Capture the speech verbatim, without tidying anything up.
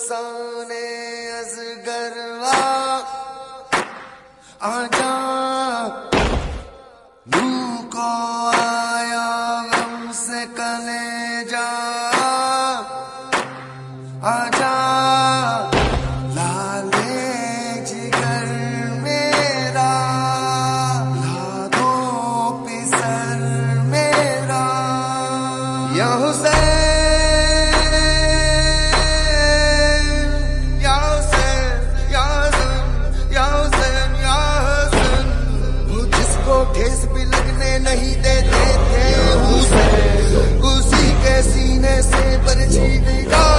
अफसाने असगरवा आजा यूं को आया गम से कलेजा आजा लाले जिगर मेरा ला दो पिसर मेरा या हुसैन ठेस भी लगने नहीं देते थे उसे उसी के सीने से बरछी निकाल